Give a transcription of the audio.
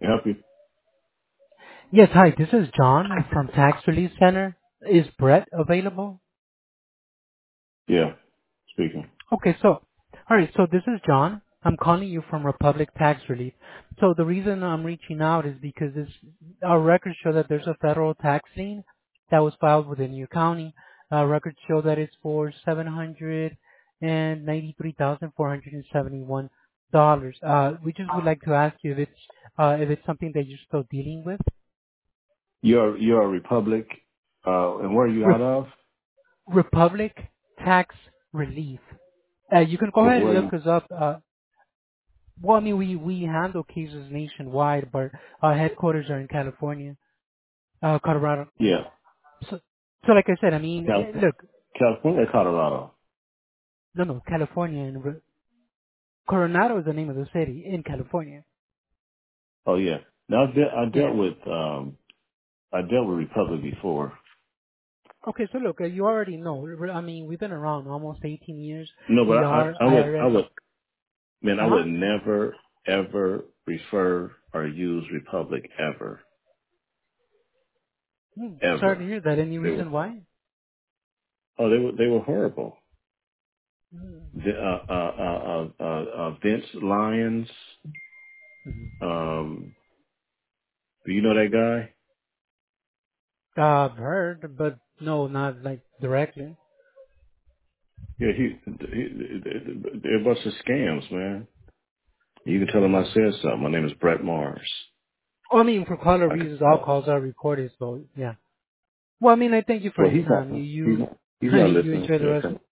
Help you? Yes, hi, this is John from Tax Relief Center. Is Brett available? Yeah, speaking. Okay, alright, so this is John. I'm calling you from Republic Tax Relief. So the reason I'm reaching out is because our records show that there's a federal tax lien that was filed within your county. Records show that it's for $793,471. We just would like to ask you if it's something that you're still dealing with. You're a Republic, and where are you out of? Republic Tax Relief. You can go Where, ahead and where are look you? us up. Well, I mean, we handle cases nationwide, but our headquarters are in California, Colorado. Yeah, So, so like I said, I mean, California, look, California, or Colorado. no, California and Coronado is the name of the city in California. Oh yeah. Now I dealt Yeah. with I dealt with Republic before. Okay, so look, you already know. I mean, we've been around almost 18 years. No, but We are I IRS. would man I Uh-huh. would never ever refer or use Republic Sorry to ever. hear that. Any They were reason why? they were horrible. Mm. The, Vince Lyons. Mhm. Do you know that guy? I've heard, but no, not like directly. Yeah, they're a bunch of scams, man. You can tell him I said something. My name is Brett Mars. Well, I mean, for color I could, reasons, all calls are recorded, so yeah. Well, I mean, I thank you for well, your time. You he's not you listening. enjoy the Yeah, rest.